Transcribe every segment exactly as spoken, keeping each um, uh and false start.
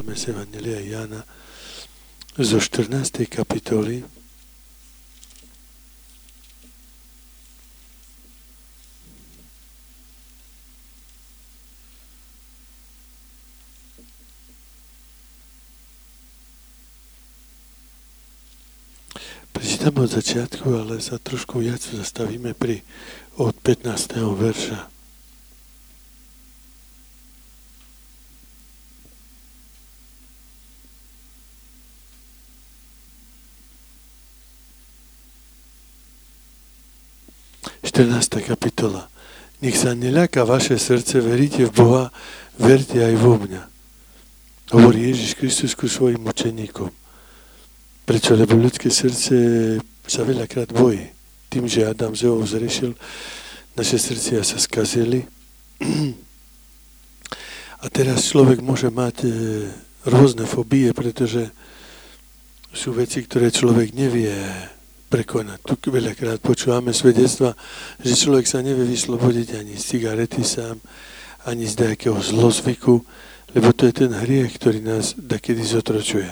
čítame z Evanjelia Jána zo štrnástej kapitoly. Prečítame od začiatku, ale sa trošku viac zastavíme pri od pätnásteho verša. štrnásta kapitola. Nech sa neľaká vaše srdce, veríte v Boha, verte aj vo mňa. Hovorí Ježiš Kristus ku svojim učeníkom. Prečo? Lebo ľudské srdce sa veľakrát bojí. Tým, že Adam z Evou zrešil, naše srdcia sa skazili. A teraz človek môže mať rôzne fóbie, pretože sú veci, ktoré človek nevie prekonať. Tu veľakrát počúvame svedectva, že človek sa nevie vyslobodiť ani z cigarety sám, ani z nejakého zlozvyku, lebo to je ten hriech, ktorý nás dakedy zotročuje.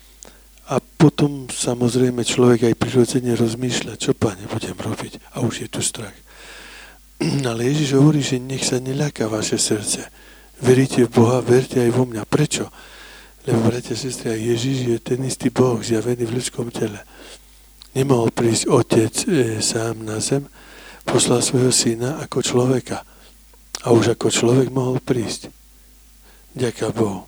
A potom samozrejme človek aj prirodzene rozmýšľa, čo Pane budem robiť. A už je tu strach. Ale Ježiš hovorí, že nech sa neľaká vaše srdce. Veríte v Boha, verte aj vo mňa. Prečo? Lebo, bratia, sestry, Ježiš je ten istý Boh zjavený v ľudskom tele. Nemohol prísť Otec e, sám na zem, poslal svojho syna ako človeka. A už ako človek mohol prísť. Ďaká Bohu.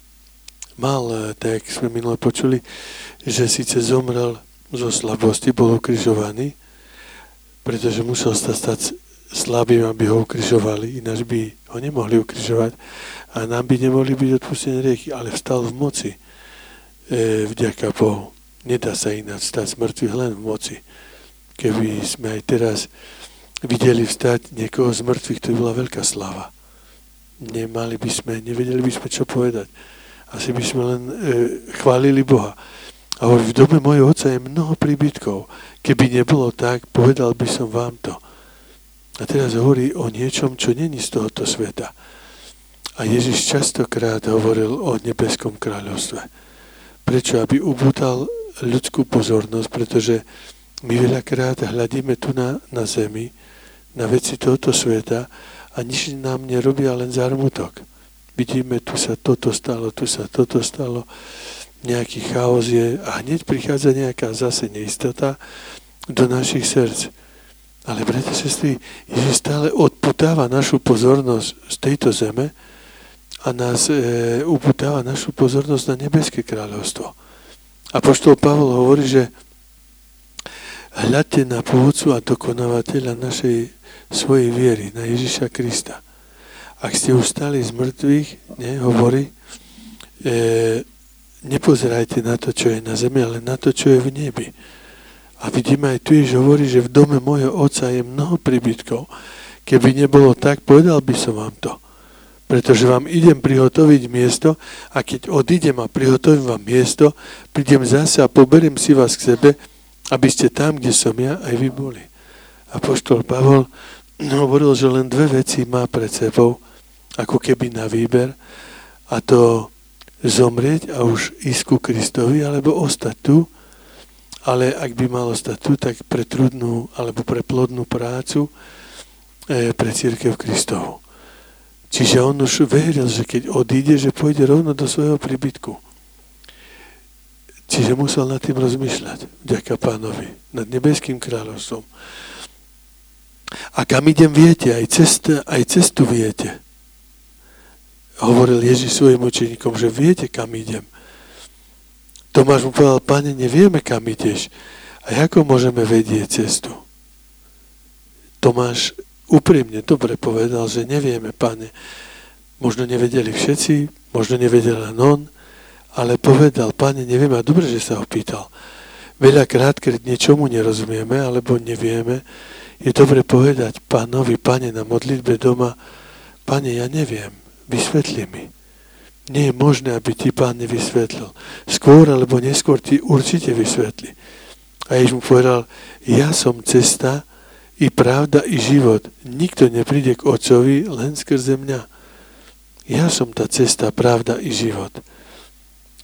Mal, tak jak sme minule počuli, že síce zomrel zo slabosti, bol ukrižovaný, pretože musel sa stať slabým, aby ho ukrižovali, ináč by ho nemohli ukrižovať a nám by nemohli byť odpustené hriechy, ale vstal v moci e, vďaka Bohu. Nedá sa ináč stať z mŕtvych len v moci. Keby sme aj teraz videli vstať niekoho z mŕtvych, to by bola veľká sláva. Nemali by sme, nevedeli by sme, čo povedať. Asi by sme len e, chválili Boha. A hovorí, v dome mojho otca je mnoho príbytkov. Keby nebolo tak, povedal by som vám to. A teraz hovorí o niečom, čo není z tohoto sveta. A Ježiš častokrát hovoril o nebeskom kráľovstve. Prečo? Aby ubútal ľudskú pozornosť, pretože my veľakrát hľadíme tu na, na zemi, na veci tohoto sveta a nič nám nerobia len zármutok. Vidíme, tu sa toto stalo, tu sa toto stalo, nejaký chaos je a hneď prichádza nejaká zase neistota do našich srdc. Ale, bratia, sestry, Ježiš stále odputáva našu pozornosť z tejto zeme a nás e, uputáva našu pozornosť na nebeské kráľovstvo. Apoštol Pavol hovorí, že hľadte na pôvodcu a dokonávateľa našej svojej viery, na Ježiša Krista. Ak ste už stali z mŕtvych, ne, hovorí, e, nepozerajte na to, čo je na zemi, ale na to, čo je v nebi. A vidíme aj tu, že hovorí, že v dome môjho otca je mnoho príbytkov. Keby nebolo tak, povedal by som vám to. Pretože vám idem prihotoviť miesto a keď odídem a prihotovím vám miesto, prídem zase a poberiem si vás k sebe, aby ste tam, kde som ja, aj vy boli. Apoštol Pavol hovoril, že len dve veci má pred sebou, ako keby na výber, a to zomrieť a už ísť ku Kristovi, alebo ostať tu, ale ak by mal ostať tu, tak pre trudnú alebo pre plodnú prácu e, pre cirkev Kristovu. Čiže on už veril, že keď odíde, že pôjde rovno do svojho príbytku. Čiže musel nad tým rozmýšľať, vďaka Pánovi, nad nebeským kráľovstvom. A kam idem, viete, aj, cesta, aj cestu viete. Hovoril Ježiš svojim učeníkom, že viete, kam idem. Tomáš mu povedal, Pane, nevieme, kam ideš. A ako môžeme vedieť cestu? Tomáš úprimne dobre povedal, že nevieme, Pane. Možno nevedeli všetci, možno nevedel len on, ale povedal, Pane, nevieme, a dobre, že sa ho pýtal. Veľakrát, keď niečomu nerozumieme, alebo nevieme, je dobre povedať Pánovi, Pane, na modlitbe doma, Pane, ja neviem, vysvetli mi. Nie je možné, aby ti Pán nevysvetlil. Skôr alebo neskôr ti určite vysvetlí. A Ježiš mu povedal, ja som cesta, i pravda, i život. Nikto nepríde k Otcovi len skrze mňa. Ja som tá cesta, pravda i život.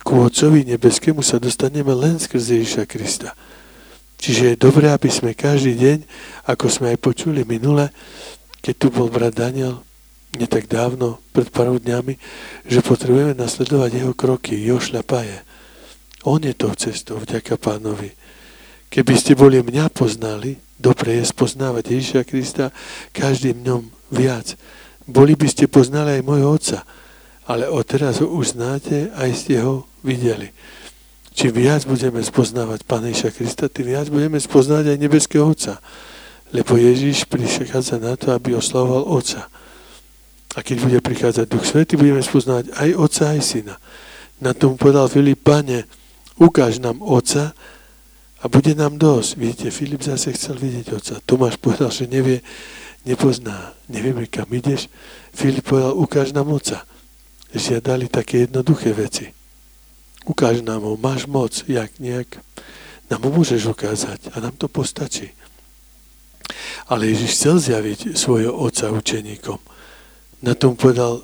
ku Otcovi nebeskému sa dostaneme len skrze Ježiša Krista. Čiže je dobré, aby sme každý deň, ako sme aj počuli minule, keď tu bol brat Daniel, nie tak dávno, pred pár dňami, že potrebujeme nasledovať jeho kroky, jeho šľapaje. On je tou cestou, vďaka Pánovi. Keby ste boli mňa poznali, dobre je spoznávať Ježiša Krista každým dňom viac. Boli by ste poznali aj môjho Otca, ale odteraz ho už znáte, aj ste ho videli. Čím viac budeme spoznávať Pána Ježiša Krista, tým viac budeme spoznávať aj nebeského Otca. Lebo Ježiš prichádza na to, aby oslavoval Otca. A keď bude prichádzať Duch Svätý, budeme spoznávať aj Otca, aj Syna. Na tomu povedal Filip: Pane, ukáž nám Otca a bude nám dosť. Vidíte, Filip zase chcel vidieť Otca. Tomáš povedal, že nevie, nepozná, nevieme, kam ideš. Filip povedal: ukáž nám Otca. Žiadali také jednoduché veci. Ukáž nám ho, máš moc, jak nejak. Nám ho môžeš ukázať a nám to postačí. Ale Ježiš chcel zjaviť svojho Otca učeníkom. Na tom povedal,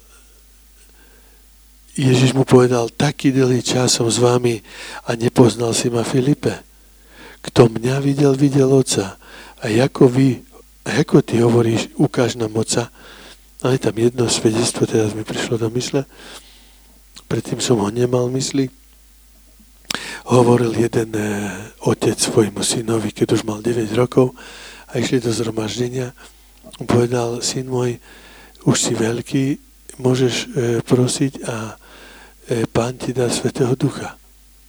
Ježiš mu povedal: taký dlhý čas som s vami a nepoznal si ma, Filipe. Kto mňa videl, videl Otca. A ako vy, a ako ty hovoríš, ukáž nám Otca. Ale tam jedno svedectvo teraz mi prišlo do mysle. Predtým som ho nemal mysli. Hovoril jeden e, otec svojmu synovi, keď už mal deväť rokov a išli do zhromaždenia. Povedal: syn môj, už si veľký, môžeš e, prosiť a e, Pán ti dá Svätého Ducha.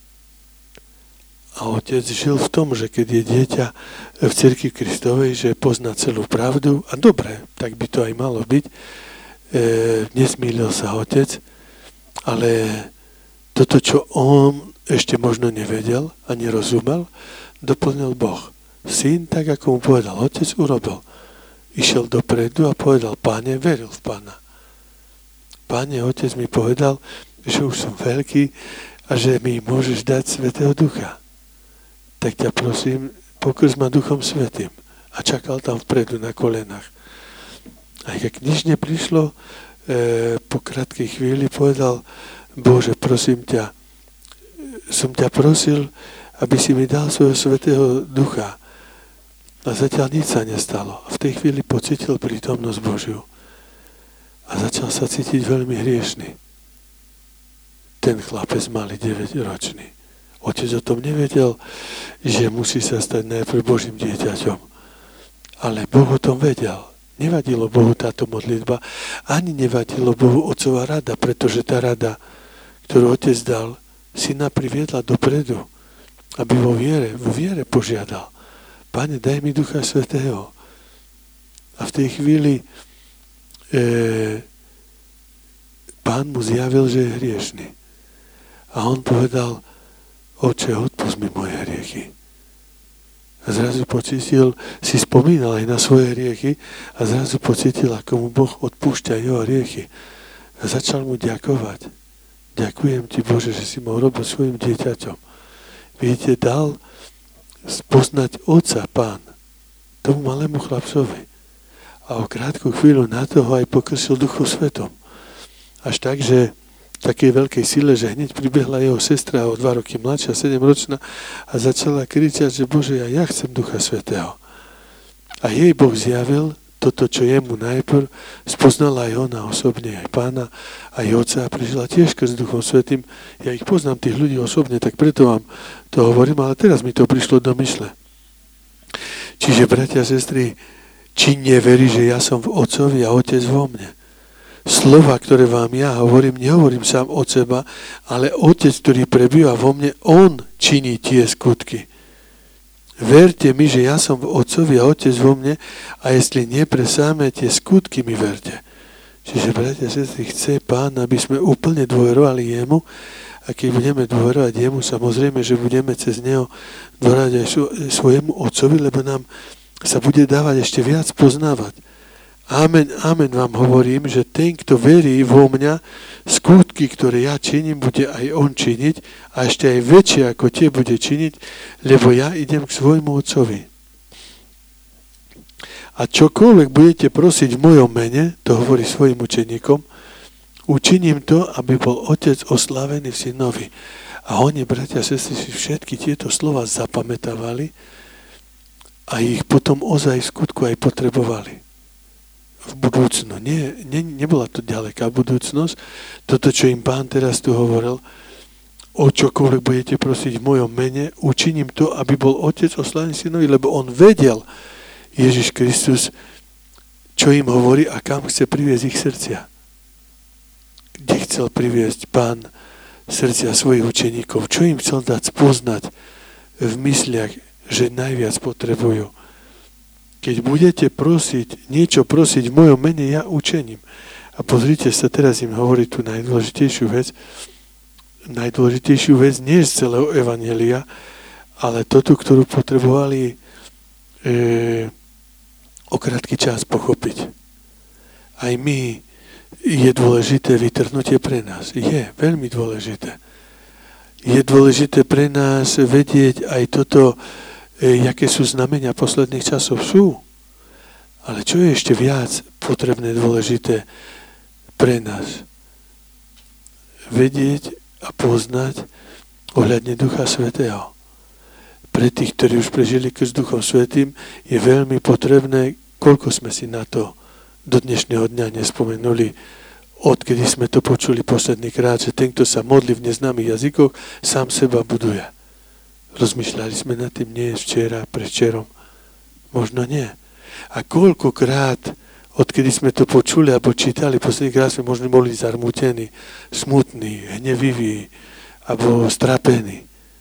A otec žil v tom, že keď je dieťa v cirkvi Kristovej, že pozná celú pravdu, a dobre, tak by to aj malo byť, e, nesmýlil sa otec, ale toto, čo on ešte možno nevedel a nerozumel, doplnil Boh. Syn, tak ako mu povedal otec, urobil. Išiel dopredu a povedal: Páne, veril v Pána. Páne, otec mi povedal, že už som veľký a že mi môžeš dať Svätého Ducha. Tak ťa prosím, pokrst ma Duchom Svätým. A čakal tam vpredu na kolenách. A keď nič neprišlo, e, po krátkej chvíli povedal: Bože, prosím ťa, som ťa prosil, aby si mi dal svojho Svätého Ducha. A zatiaľ nič sa nestalo. A v tej chvíli pocítil prítomnosť Božiu. A začal sa cítiť veľmi hriešný. Ten chlapec malý, deväťročný. Otec o tom nevedel, že musí sa stať najprv Božím dieťaťom. Ale Boh o tom vedel. Nevadilo Bohu táto modlitba, ani nevadilo Bohu otcova rada, pretože tá rada, ktorú otec dal, syna priviedla dopredu, aby vo viere, vo viere požiadal: Pane, daj mi Ducha Svätého. A v tej chvíli e, Pán mu zjavil, že je hriešný. A on povedal: Oče, odpusť mi moje hriechy. A zrazu pocítil, si spomínal aj na svoje hriechy a zrazu pocítil, ako mu Boh odpúšťa jeho hriechy. A začal mu ďakovať. Ďakujem ti, Bože, že si ma urobil svojim dieťaťom. Vidíte, dal spoznať Otca Pán tomu malému chlapcovi. A o krátku chvíľu na toho aj pokrsil Duchu Svetom. Až tak, že v takej veľkej sile, že hneď pribehla jeho sestra o dva roky mladšia, sedemročná, a začala kričať, že Bože, ja, ja chcem Ducha Svätého. A jej Boh zjavil toto, čo jemu najprv, spoznala aj ona osobne, aj Pána, aj Otca, a prišla tiež s Duchom Svätým. Ja ich poznám, tých ľudí osobne, tak preto vám to hovorím, ale teraz mi to prišlo do mysle. Čiže, bratia a sestry, či neverí, že ja som v Otcovi a Otec vo mne? Slova, ktoré vám ja hovorím, nehovorím sám od seba, ale Otec, ktorý prebýva vo mne, On činí tie skutky. Verte mi, že ja som v Otcovi a Otec vo mne, a jestli nepresáme tie skutky, mi verte. Čiže, bratia a sestry, chce Pán, aby sme úplne dôverovali Jemu, a keď budeme dôverovať Jemu, samozrejme, že budeme cez Neho dôverovať aj svojemu Otcovi, lebo nám sa bude dávať ešte viac poznávať. Amen, amen vám hovorím, že ten, kto verí vo mňa, skutky, ktoré ja činím, bude aj on činiť, a ešte aj väčšie ako tie bude činiť, lebo ja idem k svojmu Otcovi. A čokoľvek budete prosiť v mojom mene, to hovorí svojim učeníkom, Učiním to, aby bol otec oslávený v synovi. A oni, bratia a sestry, si všetky tieto slova zapamätávali a ich potom ozaj v skutku aj potrebovali. V budúcnu. Nie, nie, nebola to ďaleká budúcnosť. Toto, čo im Pán teraz tu hovoril, o čokoľvek budete prosiť v mojom mene, učiním to, aby bol otec oslávený synovi, lebo on vedel, Ježiš Kristus, čo im hovorí a kam chce priviesť ich srdcia. Kde chcel priviesť Pán srdcia svojich učeníkov, čo im chcel dať spoznať v mysliach, že najviac potrebujú. Keď budete prosiť, niečo prosiť v mojom mene, ja učením. A pozrite sa, teraz im hovorí tú najdôležitejšiu vec, najdôležitejšiu vec nie z celého evanjelia, ale toto, ktorú potrebovali e, o krátky čas pochopiť. Aj my je dôležité vytrhnutie pre nás. Je veľmi dôležité. Je dôležité pre nás vedieť aj toto, e, jaké sú znamenia posledných časov. Sú. Ale čo je ešte viac potrebné, dôležité pre nás? Vedieť a poznať ohľadne Ducha Svätého. Pre tých, ktorí už prežili krst Duchom Svätým, je veľmi potrebné, koľko sme si na to do dnešného dňa nespomenuli, odkedy sme to počuli posledný krát, že ten, kto sa modlí v neznámych jazykoch, sám seba buduje. Rozmýšľali sme nad tým, nie včera, predvčerom. Možno nie. A koľkokrát, odkedy sme to počuli alebo čítali, posledný krát sme možno boli zarmútení, smutní, hneviví alebo strapení.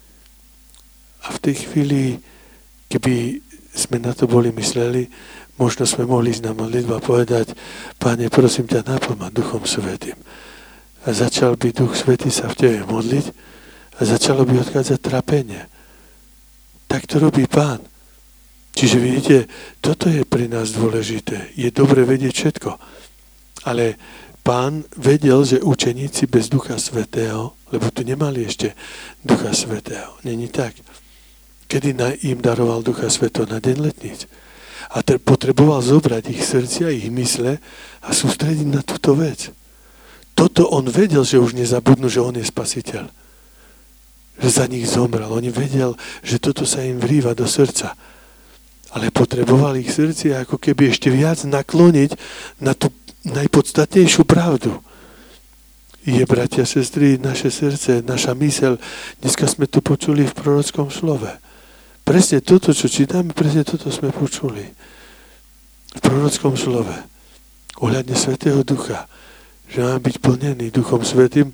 A v tej chvíli, keby sme na to boli mysleli, možno sme mohli ísť na modlitbu a povedať, Pane, prosím ťa, naplň ma Duchom Svätým. A začal by Duch Svätý sa v tebe modliť a začalo by odchádzať trápenie. Tak to robí Pán. Čiže vidíte, toto je pre nás dôležité. Je dobre vedieť všetko. Ale Pán vedel, že učeníci bez Ducha Svätého, lebo tu nemali ešte Ducha Svätého. Není tak. Kedy im daroval Ducha Svätého? Na deň letníc. A te potreboval zobrať ich srdcia, ich mysle a sústrediť na túto vec. Toto on vedel, že už nezabudnú, že on je spasiteľ. Že za nich zomrel. On vedel, že toto sa im vrýva do srdca. Ale potreboval ich srdcia ako keby ešte viac nakloniť na tú najpodstatnejšiu pravdu. Je, bratia, sestry, naše srdce, naša myseľ. Dneska sme to počuli v prorockom slove. Presne toto, čo čítame, presne toto sme počuli. V prorockom slove. Ohľadne Svätého Ducha. Že máme byť plnený Duchom Svätým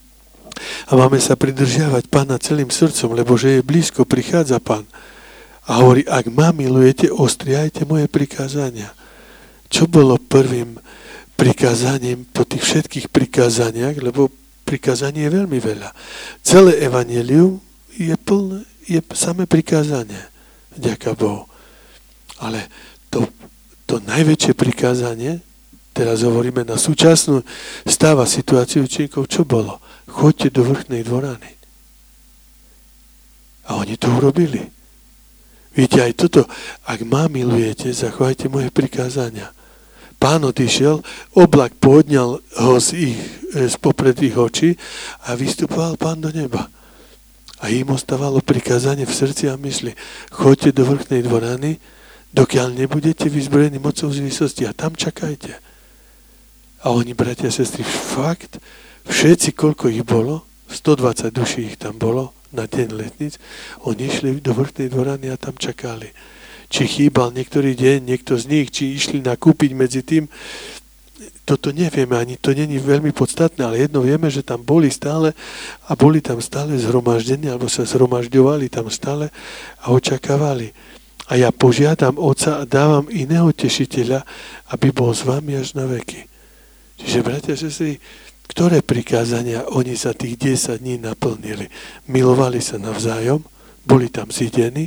a máme sa pridržiavať Pána celým srdcom, lebo že je blízko, prichádza Pán. A hovorí, ak ma milujete, ostriajte moje prikázania. Čo bolo prvým prikázaním po tých všetkých prikázaniach, lebo prikázaní je veľmi veľa. Celé evanjelium je plné, je samé prikázanie. Ďaká Bohu. Ale to, to najväčšie prikázanie, teraz hovoríme na súčasnú stav a situáciu učeníkov, čo bolo? Choďte do vrchnej dvorany. A oni to urobili. Viete, aj toto, ak ma milujete, zachovajte moje prikázania. Pán odišiel, oblak podňal ho z ich, z popred ich očí a vystupoval Pán do neba. A im ostávalo prikázanie v srdci a mysli. Choďte do vrchnej dvorany, dokiaľ nebudete vyzbrojení mocou z výsosti a tam čakajte. A oni, bratia a sestry, fakt, všetci, koľko ich bolo, stodvadsať duší ich tam bolo, na deň letníc, oni išli do vrchnej dvorany a tam čakali. Či chýbal niektorý deň, niekto z nich, či išli nakúpiť medzi tým, toto nevieme, ani to není veľmi podstatné, ale jedno vieme, že tam boli stále a boli tam stále zhromaždení, alebo sa zhromažďovali tam stále a očakávali. A ja požiadam Otca a dávam iného tešiteľa, aby bol s vami až na veky. Čiže, bratia, sestry, ktoré prikázania oni za tých desať dní naplnili? Milovali sa navzájom, boli tam zidení,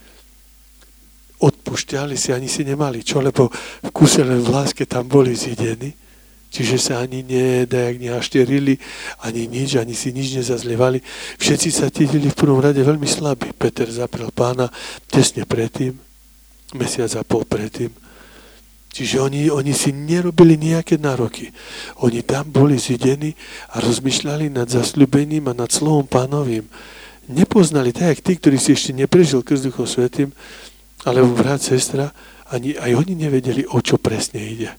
odpúšťali si, ani si nemali čo, lebo v kuse len v láske tam boli zidení, čiže sa ani nedajak nehašterili, ani nič, ani si nič nezazlievali. Všetci sa cítili v prvom rade veľmi slabí. Peter zaprel Pána tesne predtým, mesiac a pol predtým. Čiže oni, oni si nerobili nejaké nároky. Oni tam boli zidení a rozmýšľali nad zasľúbením a nad slovom Pánovým. Nepoznali, tak jak tí, ktorí si ešte neprežil krst Duchom Svätým, alebo brat, sestra, ani aj oni nevedeli, o čo presne ide.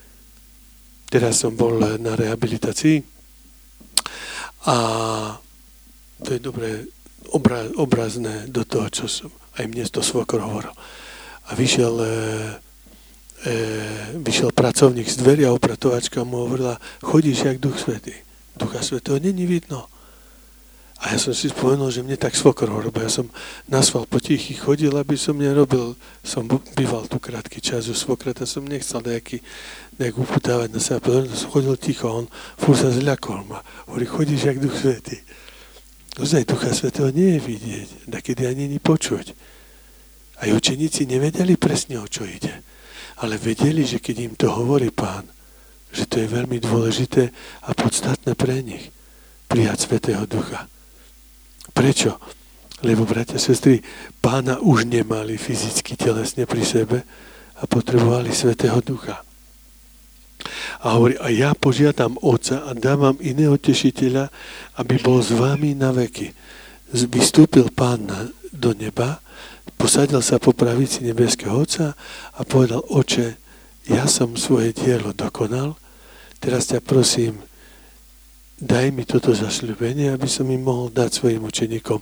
Teraz som bol na rehabilitácii a to je dobré obra, obrazné do toho, čo som, aj mne to svokor hovoril. A vyšiel e, e, vyšiel pracovník z dverí a opratovačka mu hovorila, chodíš jak Duch Svätý. Ducha Svätého není vidno. A ja som si spomenul, že mne tak svokor hovoril, ja som na sval potichy chodil, aby som nerobil, som býval tu krátky čas u svokrata, som nechcel nejaký, nejak uputávať na seba, pretože som chodil ticho, on furt sa zľakol ma. Hovorí, chodíš jak Duch Svätý. Ozaj Ducha Svätého nie je vidieť, nakedy ani nie počuť. Aj učeníci nevedeli presne, o čo ide, ale vedeli, že keď im to hovorí Pán, že to je veľmi dôležité a podstatné pre nich, prijať Svätého Ducha. Prečo? Lebo, bratia a sestry, Pána už nemali fyzicky, telesne pri sebe a potrebovali Svätého Ducha. A hovorí, a ja požiadam Otca a dávam iného tešiteľa, aby bol s vami na veky. Vystúpil Pán na, do neba, posadil sa po pravici nebeského Otca a povedal, Oče, ja som svoje dielo dokonal, teraz ťa prosím, daj mi toto zasľúbenie, aby som im mohol dať svojim učeníkom.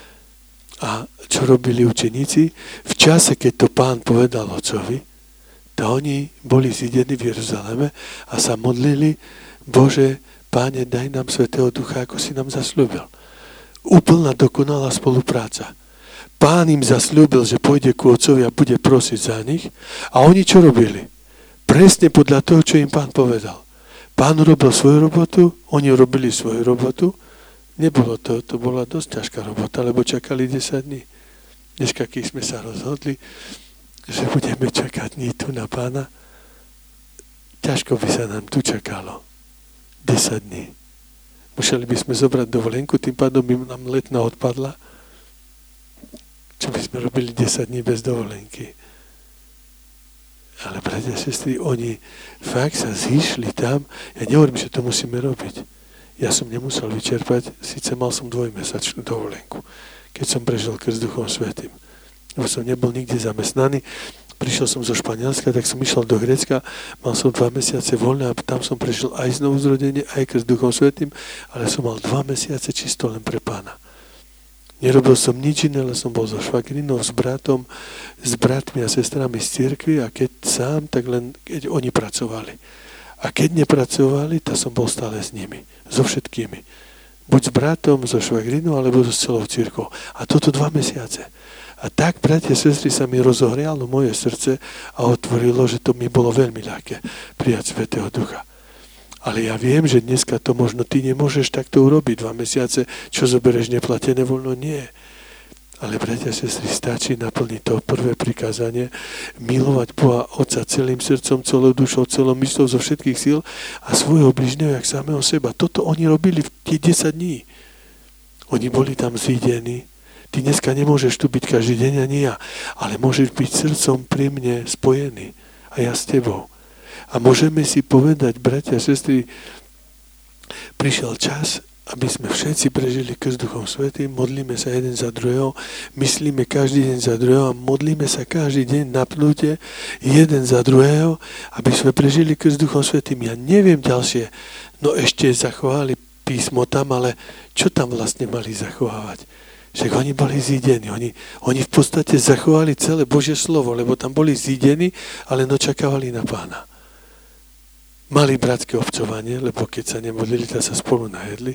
A čo robili učeníci? V čase, keď to Pán povedal Otcovi, to oni boli zidení v Jeruzaleme a sa modlili, Bože, Páne, daj nám Svätého Ducha, ako si nám zasľúbil. Úplná dokonalá spolupráca. Pán im zasľúbil, že pôjde ku Otcovi a bude prosiť za nich. A oni čo robili? Presne podľa toho, čo im Pán povedal. Pán urobil svoju robotu, oni urobili svoju robotu. Nebolo to, to bola dosť ťažká robota, lebo čakali desať dní. Dneska, keď sme sa rozhodli, že budeme čakať dní tu na Pána, ťažko by sa nám tu čakalo. desať dní. Museli by sme zobrať dovolenku, tým pádom by nám letná odpadla. Čo by sme robili desať dní bez dovolenky? Ale bratia a sestry, oni fakt sa zišli tam. Ja nehovorím, že to musíme robiť. Ja som nemusel vyčerpať, síce mal som dvojmesačnú dovolenku, keď som prežil krst Duchom Svätým. Lebo som nebol nikde zamestnaný. Prišiel som zo Španielska, tak som išiel do Grécka, mal som dva mesiace voľné a tam som prežil aj znovuzrodenie, aj krst Duchom Svätým, ale som mal dva mesiace čisto len pre Pána. Nerobil som nič iné, ale som bol so švagrinou, s bratom, s bratmi a sestrami z cirkvi a keď sám, tak len keď oni pracovali. A keď nepracovali, tak som bol stále s nimi, so všetkými. Buď s bratom, so švagrinou, alebo so celou cirkvou. A toto dva mesiace. A tak, bratia a sestry, sa mi rozohrialo moje srdce a otvorilo, že to mi bolo veľmi ľahké prijať Svätého Ducha. Ale ja viem, že dneska to možno ty nemôžeš takto urobiť. Dva mesiace, čo zoberieš neplatené voľno? Nie. Ale, bratia a sestry, stačí naplniť to prvé prikázanie, milovať Boha Otca celým srdcom, celou dušou, celou myslou, zo všetkých síl a svojho bližného jak samého seba. Toto oni robili v tých desať dní. Oni boli tam zídení. Ty dneska nemôžeš tu byť každý deň, ani ja, ale môžeš byť srdcom pri mne spojený a ja s tebou. A môžeme si povedať, bratia a sestry, prišiel čas, aby sme všetci prežili krst Duchom Svätým, modlíme sa jeden za druhého, myslíme každý deň za druhého a modlíme sa každý deň napnutie jeden za druhého, aby sme prežili krst Duchom Svätým. Ja neviem ďalšie, no ešte zachovali písmo tam, ale čo tam vlastne mali zachovávať? Však oni boli zídení, oni, oni v podstate zachovali celé Božie slovo, lebo tam boli zídení, ale očakávali na Pána. Mali bratské obcovanie, lebo keď sa nemodlili, tak sa spolu najedli.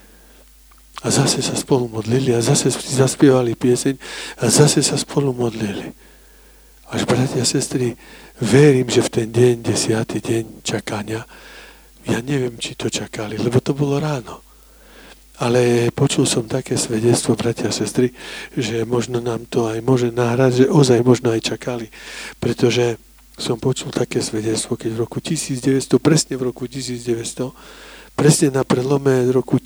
A zase sa spolu modlili a zase zaspievali pieseň a zase sa spolu modlili. Až, bratia a sestry, verím, že v ten deň, desiatý deň čakania, ja neviem, či to čakali, lebo to bolo ráno. Ale počul som také svedectvo, bratia a sestry, že možno nám to aj môže nahrať, že ozaj možno aj čakali. Pretože som počul také svedectvo, keď v roku tisícdeväťsto, presne v roku tisícdeväťsto, presne na prelome roku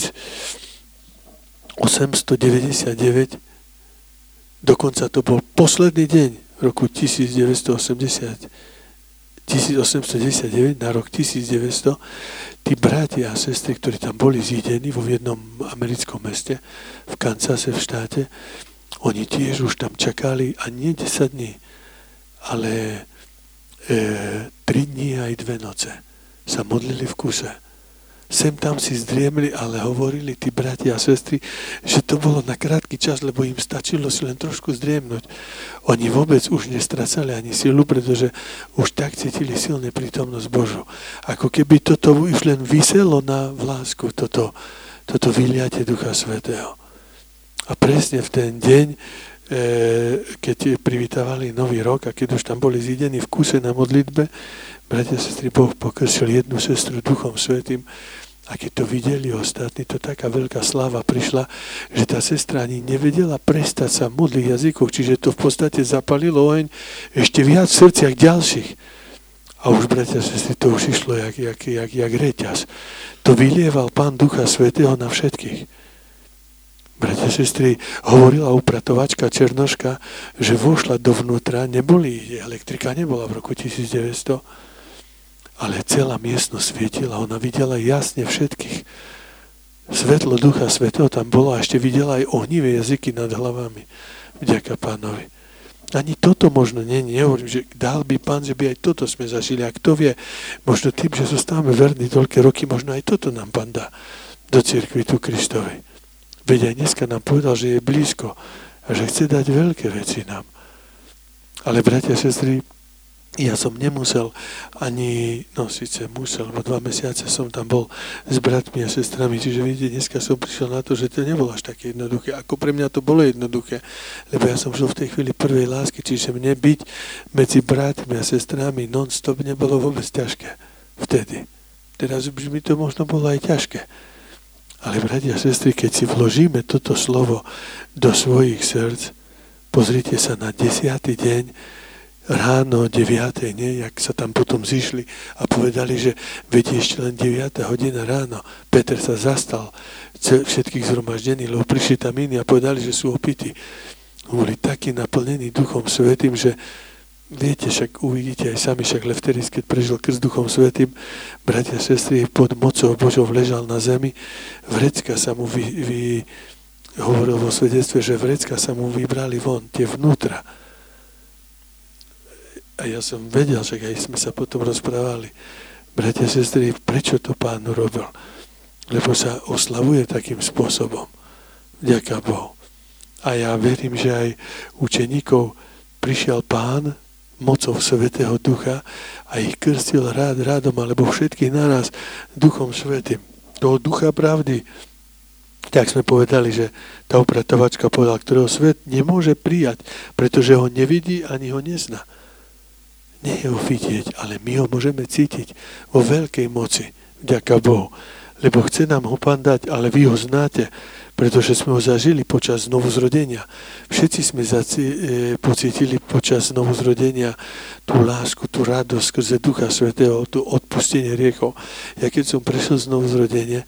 tisícosemstodeväťdesiatdeväť, dokonca to bol posledný deň v roku tisícdeväťstoosemdesiat, tisícosemstodeväťdesiatdeväť na rok tisícdeväťsto, tí bratia a sestry, ktorí tam boli zídení vo jednom americkom meste, v Kansase v štáte, oni tiež už tam čakali a nie desať dní, ale e, tri dní aj dve noce sa modlili v kuse. Sem tam si zdriemli, ale hovorili tí bratia a sestry, že to bolo na krátky čas, lebo im stačilo si len trošku zdriemnúť. Oni vôbec už nestracali ani silu, pretože už tak cítili silne prítomnosť Božu. Ako keby toto už len viselo na vlásku, toto, toto vyliatie Ducha Svätého. A presne v ten deň, e, keď privítavali Nový rok a keď už tam boli zídení v kuse na modlitbe, bratia a sestry, Boh pokrsil jednu sestru Duchom Svätým a keď to videli ostatní, to taká veľká sláva prišla, že tá sestra ani nevedela prestať sa modliť jazykoch, čiže to v podstate zapalilo oheň ešte viac v srdciach ďalších. A už, bratia a sestry, to už išlo jak, jak, jak, jak reťaz. To vylieval Pán Ducha Svätého na všetkých. Bratia a sestry, hovorila upratovačka Černoška, že vošla dovnútra, neboli, elektrika nebola v roku tisícdeväťsto, ale celá miestnosť svietila, ona videla jasne všetkých. Svetlo Ducha Svätého tam bolo a ešte videla aj ohnivé jazyky nad hlavami. Vďaka Pánovi. Ani toto možno nie, nehovorím, že dal by Pán, že by aj toto sme zažili. A kto vie, možno tým, že zostávame verní toľké roky, možno aj toto nám Pán dá do cirkvi tu Kristovej. Veď aj dneska nám povedal, že je blízko a že chce dať veľké veci nám. Ale bratia a sestry, ja som nemusel ani, no síce musel, lebo dva mesiace som tam bol s bratmi a sestrami, čiže vidíte, dneska som prišiel na to, že to nebolo až také jednoduché. Ako pre mňa to bolo jednoduché, lebo ja som žil v tej chvíli prvej lásky, čiže mne byť medzi bratmi a sestrami non-stop nebolo vôbec ťažké vtedy. Teraz by mi to možno bolo aj ťažké. Ale bratia a sestry, keď si vložíme toto slovo do svojich srdc, pozrite sa na desiatý deň, ráno deviatej, nie, jak sa tam potom zišli a povedali, že viete, ešte len deviata hodina ráno. Peter sa zastal všetkých zhromaždených, lebo prišli tam iní a povedali, že sú opití. Boli takí naplnení Duchom Svätým, že viete, však uvidíte aj sami, však Lefteris, keď prežil krst Duchom Svätým, bratia a sestry, pod mocou Božou ležal na zemi, vrecka sa mu vy, vy, hovoril vo svedectve, že vrecka sa mu vybrali von, tie vnútra. A ja som vedel, že aj sme sa potom rozprávali. Bratia a sestry, prečo to Pán urobil? Lebo sa oslavuje takým spôsobom. Vďaka Bohu. A ja verím, že aj učeníkov prišiel Pán mocou Svätého Ducha a ich krstil rád, rádom, alebo všetkých naraz Duchom Svätým. Toho Ducha pravdy. Tak sme povedali, že tá upratovačka povedala, ktorého svet nemôže prijať, pretože ho nevidí ani ho nezná. Nie je ho vidieť, ale my ho môžeme cítiť vo veľkej moci, vďaka Bohu. Lebo chce nám ho Pán dať, ale vy ho znáte, pretože sme ho zažili počas znovuzrodenia. Všetci sme zaci, e, pocítili počas znovuzrodenia tú lásku, tú radosť skrze Ducha Svätého, tú odpustenie hriechov. Ja keď som prešiel znovuzrodenie,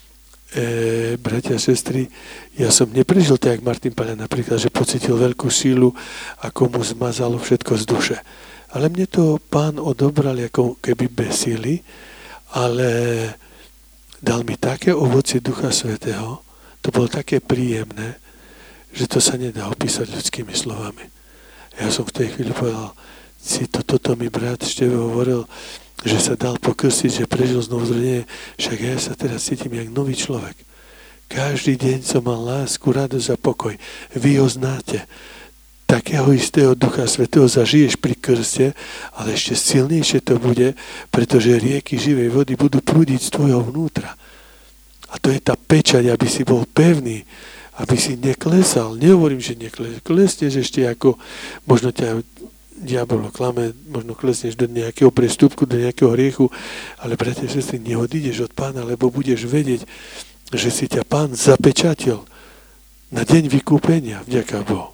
e, bratia a sestry, ja som neprežil tak, jak Martin Paľa napríklad, že pocítil veľkú sílu, ako mu zmazalo všetko z duše. Ale mne to Pán odobral ako keby bez síly, ale dal mi také ovocie Ducha Svätého, to bolo také príjemné, že to sa nedá opísať ľudskými slovami. Ja som v tej chvíli povedal, si to, toto mi brat Števo hovoril, že sa dal pokrstiť, že prežil znovuzrodenie, však ja sa teraz cítim jak nový človek. Každý deň som mal lásku, radosť a pokoj. Vy ho znáte. Takého istého Ducha Svätého zažiješ pri krste, ale ešte silnejšie to bude, pretože rieky živej vody budú prúdiť z tvojho vnútra. A to je tá pečať, aby si bol pevný, aby si neklesal. Nehovorím, že neklesneš, klesneš ešte ako, možno ťa diabol klame, možno klesneš do nejakého prestupku, do nejakého hriechu, ale bratia a sestry, neodídeš od Pána, lebo budeš vedieť, že si ťa Pán zapečatil na deň vykúpenia, vďaka Bohu.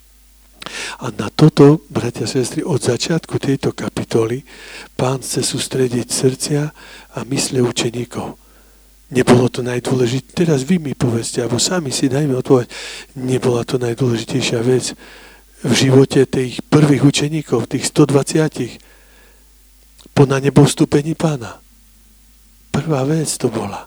A na toto, bratia a sestry, od začiatku tejto kapitoly Pán chce sústrediť srdcia a mysle učeníkov. Nebolo to najdôležitejšie, teraz vy mi povedzte, alebo sami si dajme odpovedať, nebola to najdôležitejšia vec v živote tých prvých učeníkov, tých stodvadsať. po na nebo vstúpení Pána. Prvá vec to bola.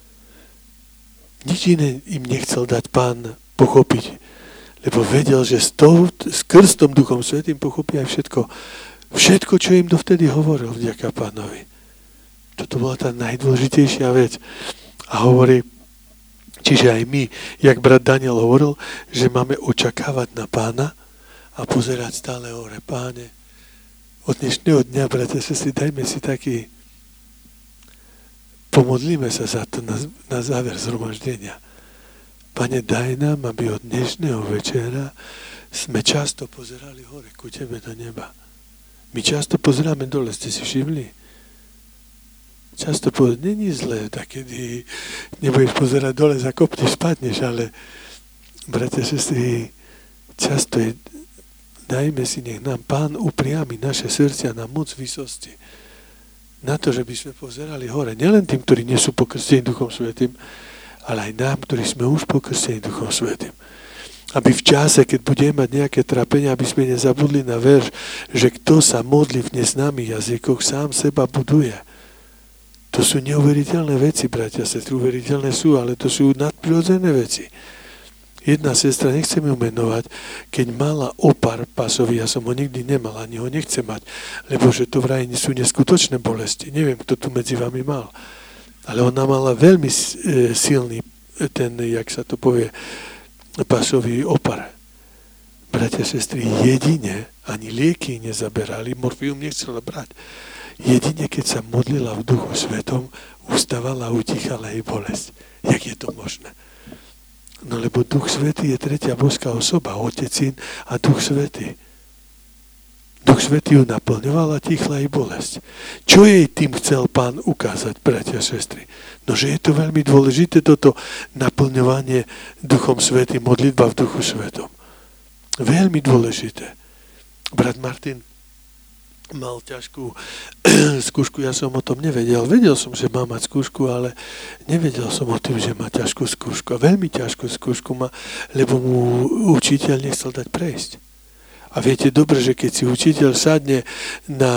Nič iné im nechcel dať Pán pochopiť, lebo vedel, že s, to, s krstom Duchom Svätým pochopí aj všetko. Všetko, čo im dovtedy hovoril vďaka Pánovi. Toto bola tá najdôležitejšia vec. A hovorí, čiže aj my, jak brat Daniel hovoril, že máme očakávať na Pána a pozerať stále hore. Páne, od dnešného dňa, bratia, sestry, dajme si taký, pomodlíme sa za to na, na záver zhromaždenia. Pane, daj nám, aby od dnešného večera sme často pozerali hore ku Tebe do neba. My často pozeráme dole, ste si všimli? Často povedať, není zlé, tak kedy nebudeš pozerať dole, zakopneš, spadneš, ale bratia, sestry, často je, dajme si, nech nám Pán upriami naše srdcia na moc výsosti. Na to, že by sme pozerali hore. Nielen tým, ktorí nie sú pokrstení Duchom Svätým, ale aj nám, ktorí sme už pokrstení Duchom Svätým. Aby v čase, keď budeme mať nejaké trápenia, aby sme nezabudli na verš, že kto sa modlí v neznámych jazykoch, sám seba buduje. To sú neuveriteľné veci, bratia, sestry, uveriteľné sú, ale to sú nadprirodzené veci. Jedna sestra, nechcem ju menovať, keď mala opar pasový, ja som ho nikdy nemal, ani ho nechcem mať, lebo že to vraj sú neskutočné bolesti. Neviem, kto tu medzi vami mal. Ale ona mala veľmi silný ten, jak sa to povie, pasový opar. Bratia, sestry, jedine, ani lieky nezaberali, morfium nechcela brať. Jedine, keď sa modlila v Duchu Svetom, ustávala a utichala jej bolesť. Jak je to možné? No lebo Duch Svätý je tretia boská osoba, Otec, Syn a Duch Svätý. Duch Svätý ju naplňoval a tichla jej bolesť. Čo jej tým chcel Pán ukázať, bratia a sestry? No, že je to veľmi dôležité, toto naplňovanie Duchom Svätým, modlitba v Duchu Svätom. Veľmi dôležité. Brat Martin mal ťažkú skúšku, ja som o tom nevedel. Vedel som, že má mať skúšku, ale nevedel som o tým, že má ťažkú skúšku. A veľmi ťažkú skúšku má, lebo mu učiteľ nechcel dať prejsť. A viete dobre, že keď si učiteľ sadne na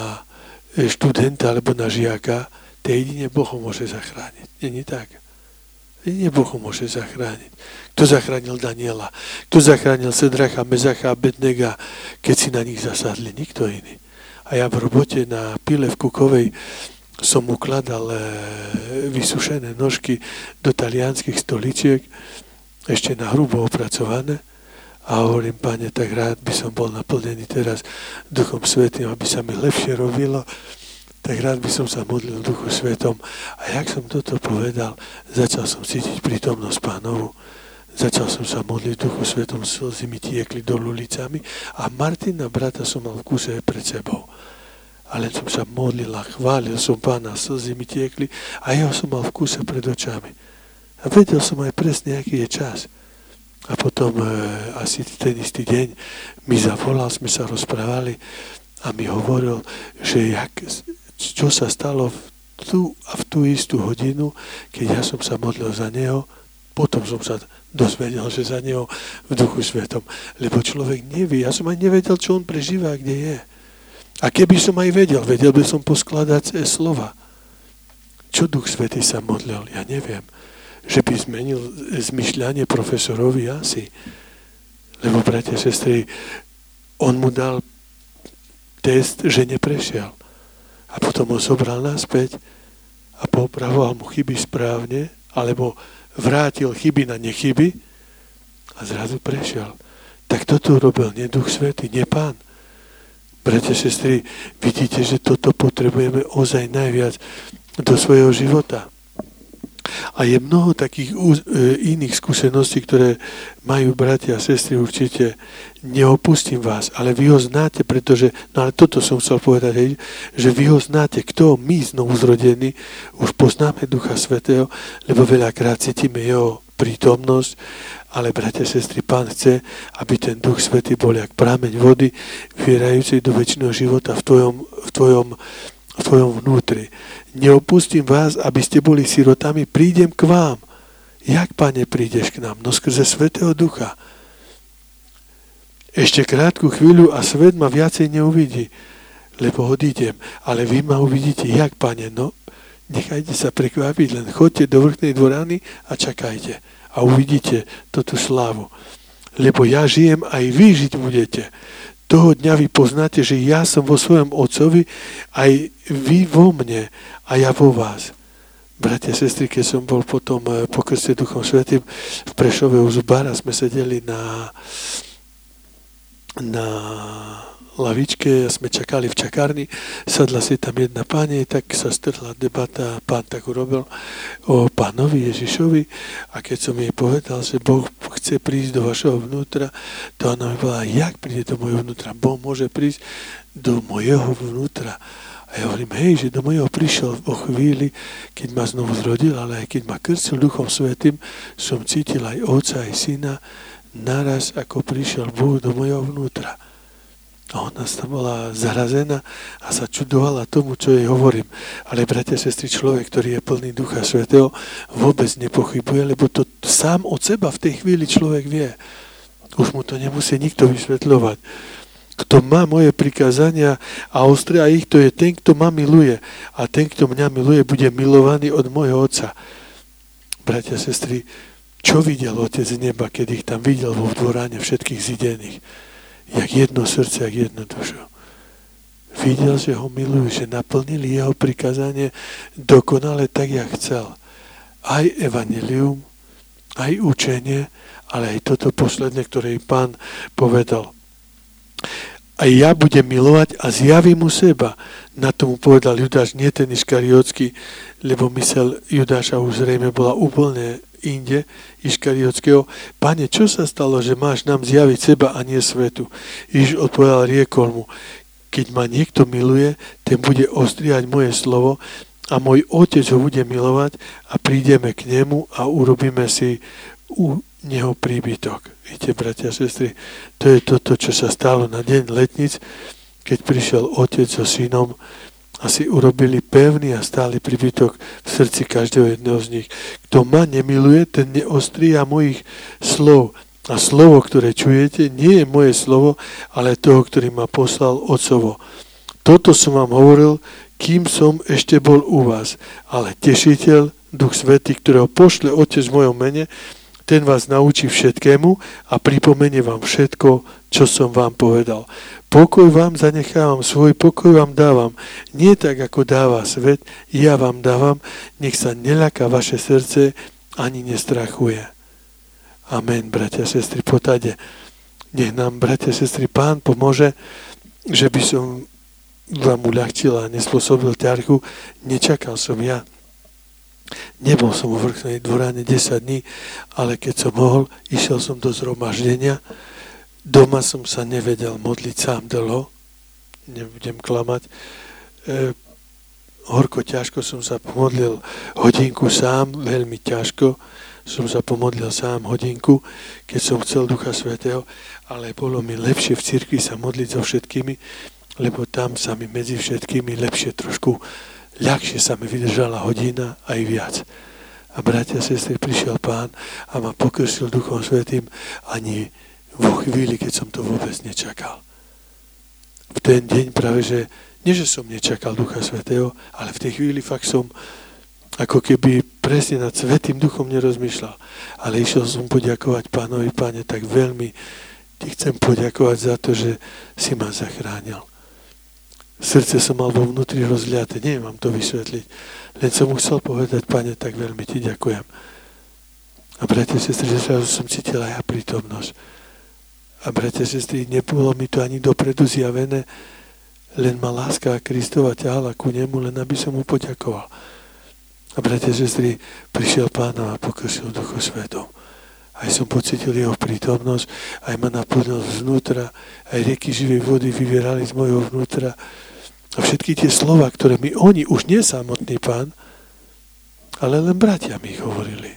študenta alebo na žiaka, to jedine Boh ho môže zachrániť. Není tak? Jedine Boh ho môže zachrániť. Kto zachránil Daniela? Kto zachránil Sedracha, Mezacha a Abednega, keď si na nich zasadli? Nikto iný. A ja v robote na pile v Kukovej som ukladal vysušené nožky do talianských stoličiek, ešte na hrubo opracované. A hovorím, Pane, tak rád by som bol naplnený teraz Duchom Svätým, aby sa mi lepšie robilo. Tak rád by som sa modlil v Duchu Svätom. A jak som toto povedal, začal som cítiť prítomnosť Pánovu. Začal som sa modliť v Duchu Svätom, slzy mi tiekli dolu ulicami a Martina, brata, som mal v kuse pred sebou. A len som sa modlil a chválil som Pána, slzy mi tiekli a jeho som mal v kuse pred očami. A vedel som aj presne, aký je čas. A potom e, asi ten istý deň mi zavolal, sme sa rozprávali a mi hovoril, že jak, čo sa stalo v tú a v tú istú hodinu, keď ja som sa modlil za neho. Potom som sa dozvedel, že za neho v Duchu Svätom. Lebo človek nevie. Ja som aj nevedel, čo on prežíva, kde je. A keby som aj vedel, vedel by som poskladať slova. Čo Duch Svätý sa modlil? Ja neviem. Že by zmenil zmyšľanie profesorovi asi. Lebo, bratia, sestry, on mu dal test, že neprešiel. A potom ho zobral naspäť a popravoval mu chyby správne, alebo vrátil chyby na nechyby a zrazu prešiel. Tak toto robil nie Duch Svätý, nie Pán. Bratia, sestry, vidíte, že toto potrebujeme ozaj najviac do svojho života. A je mnoho takých iných skúseností, ktoré majú bratia a sestry určite. Neopustím vás, ale vy ho znáte, pretože, no ale toto som chcel povedať, hej, že vy ho znáte, kto my znovu zrodení, už poznáme Ducha Svätého, lebo veľakrát cítime jeho prítomnosť, ale bratia a sestry, Pán chce, aby ten Duch Svätý bol jak prameň vody, vierajúcej do večného života v tvojom, v tvojom v tvojom vnútri. Neopustím vás, aby ste boli sirotami, prídem k vám. Jak, Pane, prídeš k nám? No skrze Svätého Ducha. Ešte krátku chvíľu a svet ma viacej neuvidí, lebo odídem. Ale vy ma uvidíte, jak, Pane, no, nechajte sa prekvapiť, len choďte do vrchnej dvorany a čakajte. A uvidíte túto slávu. Lebo ja žijem, aj vy žiť budete. Toho dňa vy poznáte, že ja som vo svojom Otcovi, aj vy vo mne a ja vo vás. Bratia, sestry, keď som bol potom po krste Duchom Svätým v Prešove u Zubára, sme sedeli na, na lavičke a sme čakali v čakárni, sadla si tam jedna pani, tak sa strhla debata, pán tak urobil o pánovi Ježišovi a keď som jej povedal, že Boh chce prísť do vašeho vnútra, to ona mi povedala, jak príde do mojho vnútra? Boh môže prísť do mojeho vnútra. A ja hovorím, hej, že do mojho prišiel vo chvíli, keď ma znovu zrodil, ale aj keď ma krstil Duchom Svätým, som cítil aj Otca, aj Syna, naraz ako prišiel Boh do mojho vnútra. A ona tam bola zarazená a sa čudovala tomu, čo jej hovorím. Ale, bratia, sestry, človek, ktorý je plný Ducha Svätého, vôbec nepochybuje, lebo to sám od seba v tej chvíli človek vie. Už mu to nemusí nikto vysvetľovať. Kto má moje prikázania a ostria ich, to je ten, kto ma miluje. A ten, kto mňa miluje, bude milovaný od môjho Otca. Bratia, sestry, čo videl Otec z neba, keď ich tam videl vo dvorane všetkých zidených? Jak jedno srdce, jak jednu dušu. Videl, že ho milujú, že naplnili jeho prikázanie dokonale tak, jak chcel. Aj evanjelium, aj učenie, ale aj toto posledné, ktoré Pán povedal. A ja budem milovať a zjavím mu seba. Na tomu povedal Judáš, nie ten Iškariotský, lebo mysel Judáša už zrejme bola úplne inde, Iškariotského. Pane, čo sa stalo, že máš nám zjaviť seba a nie svetu? Ježiš odpovedal, riekol mu, keď ma niekto miluje, ten bude ostriať moje slovo a môj Otec ho bude milovať a prídeme k nemu a urobíme si u neho príbytok. Viete, bratia a sestry, to je toto, čo sa stalo na deň letnic, keď prišiel Otec so Synom a si urobili pevný a stály príbytok v srdci každého jedného z nich. Kto ma nemiluje, ten neostríha mojich slov. A slovo, ktoré čujete, nie je moje slovo, ale toho, ktorý ma poslal Otcovo. Toto som vám hovoril, kým som ešte bol u vás. Ale tešiteľ, Duch Svätý, ktorého pošle Otec v mojom mene, ten vás naučí všetkému a pripomenie vám všetko, čo som vám povedal. Pokoj vám zanechávam, svoj pokoj vám dávam. Nie tak, ako dáva svet, ja vám dávam, nech sa neľaká vaše srdce, ani nestrachuje. Amen, bratia a sestry, potade. Nech nám, bratia a sestry, Pán pomôže, že by som vám uľahčil a nespôsobil ťarchu. Nečakal som ja. Nebol som vo vrchnej dvorane desať dní, ale keď som mohol, išiel som do zhromaždenia. Doma som sa nevedel modliť sám dlho, nebudem klamať. E, horko ťažko som sa pomodlil hodinku sám, veľmi ťažko som sa pomodlil sám hodinku, keď som chcel Ducha Svätého, ale bolo mi lepšie v cirkvi sa modliť so všetkými, lebo tam sa mi medzi všetkými lepšie trošku, ľahšie sa mi vydržala hodina aj viac. A bratia a sestry, prišiel Pán a ma pokrsil Duchom Svätým ani vo chvíli, keď som to vôbec nečakal. V ten deň práve, že nie, že som nečakal Ducha Svätého, ale v tej chvíli fakt som ako keby presne nad Svätým Duchom nerozmýšľal. Ale išiel som poďakovať Pánovi, Páne, tak veľmi ti chcem poďakovať za to, že si ma zachránil. Srdce som mal vo vnútri rozliate, neviem vám to vysvetliť. Len som mu chcel povedať, Pane, tak veľmi ti ďakujem. A bratia a sestry, že som cítil aj ja prítomnosť. A bratia a sestry, nebolo mi to ani dopredu zjavené, len ma láska Kristova ťahala ku nemu, len aby som mu poďakoval. A bratia a sestry, prišiel Pán a pokrsil Duchu Svätom. Aj som pocítil jeho prítomnosť, aj ma naplnil zvnútra, aj rieky živej vody vyvierali z mojho vnútra. A všetky tie slova, ktoré mi oni, už nie samotný Pán, ale len bratia mi ich hovorili.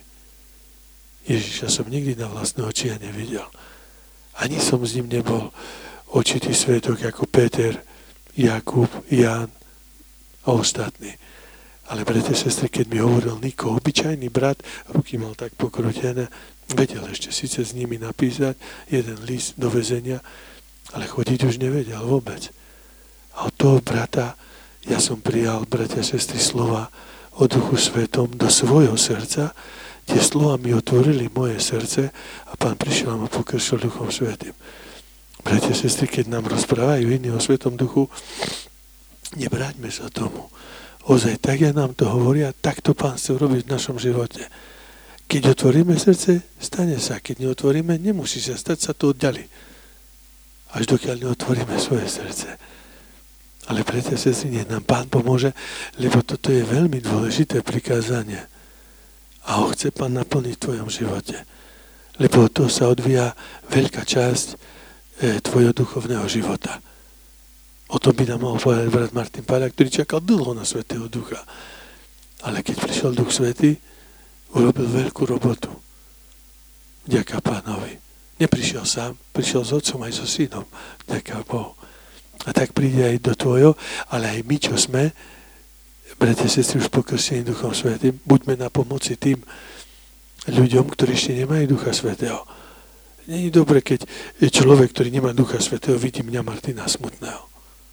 Ježiša som nikdy na vlastné oči nevidel. Ani som s ním nebol očitý svedok ako Peter, Jakub, Ján a ostatní. Ale bratia, sestry, keď mi hovoril Niko, obyčajný brat, ruky mal tak pokrutené, vedel ešte síce s nimi napísať jeden list do väzenia, ale chodiť už nevedel vôbec. A A od toho brata ja som prijal, bratia a sestry, slova o Duchu Svetom do svojho srdca. Tie slova mi otvorili moje srdce a Pán prišiel a ma pokršil Duchom Svätým. Bratia a sestry, keď nám rozprávajú iní o Svetom Duchu, nebráťme sa tomu. Ozaj, tak ja nám to hovoria, tak to Pán chce urobiť v našom živote. Keď otvoríme srdce, stane sa. Keď neotvoríme, nemusí sa stať, sa to oddiali. Až dokiaľ neotvoríme svoje srdce. Ale bratia a sestry, nech nám Pán pomôže, lebo toto je veľmi dôležité prikázanie. A ho chce Pán naplniť v tvojom živote. Lebo to sa odvíja veľká časť e, tvojho duchovného života. O tom by nám mohol povedať brat Martin Páľa, ktorý čakal dlho na Svätého Ducha. Ale keď prišiel Duch Svätý, urobil veľkú robotu. Vďaka Pánovi. Neprišiel sám, prišiel s Otcom aj so Synom. Vďaka Bohu. A tak príde aj do tvojho, ale aj my, čo sme, bratia a sestry, už pokrstení Duchom Svätým, buďme na pomoci tým ľuďom, ktorí ešte nemajú Ducha Svätého. Nie je dobre, keď človek, ktorý nemá Ducha Svätého, vidí mňa Martina smutného.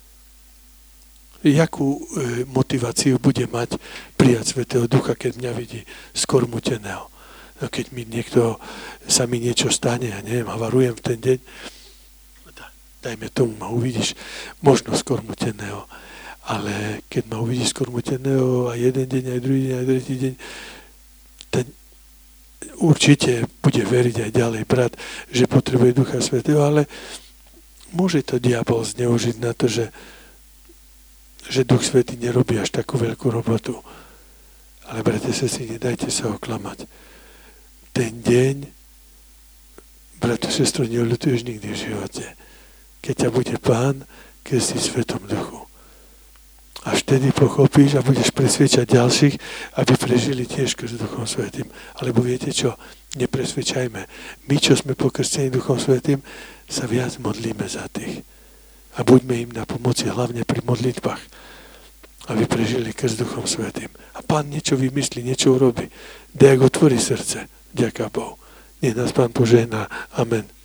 Jakú e, motiváciu bude mať prijať Svätého Ducha, keď mňa vidí skormuteného? No keď mi niekto, sa mi niečo stane, ja neviem, havarujem v ten deň, dajme tomu, ma uvidíš možno skormuteného, ale keď ma uvidíš skormuteného a jeden deň, aj druhý deň, aj tretí deň, ten určite bude veriť aj ďalej brat, že potrebuje Ducha Svätého, ale môže to diabol zneužiť na to, že, že Duch Svätý nerobí až takú veľkú robotu. Ale bratia, sestry, nedajte sa oklamať. Ten deň, bratia, sestro, neľutuješ nikdy v živote. Keď ťa bude Pán krstiť v Svetom Duchu. Až vtedy pochopíš a budeš presviečať ďalších, aby prežili tiež krst Duchom Svätým. Alebo viete čo? Nepresviečajme. My, čo sme pokrstení Duchom Svätým, sa viac modlíme za tých. A buďme im na pomoci, hlavne pri modlitbách, aby prežili krst Duchom Svätým. A Pán niečo vymyslí, niečo urobí. Daj, ak otvorí srdce. Ďaká Bohu. Nech nás Pán požehná. Amen.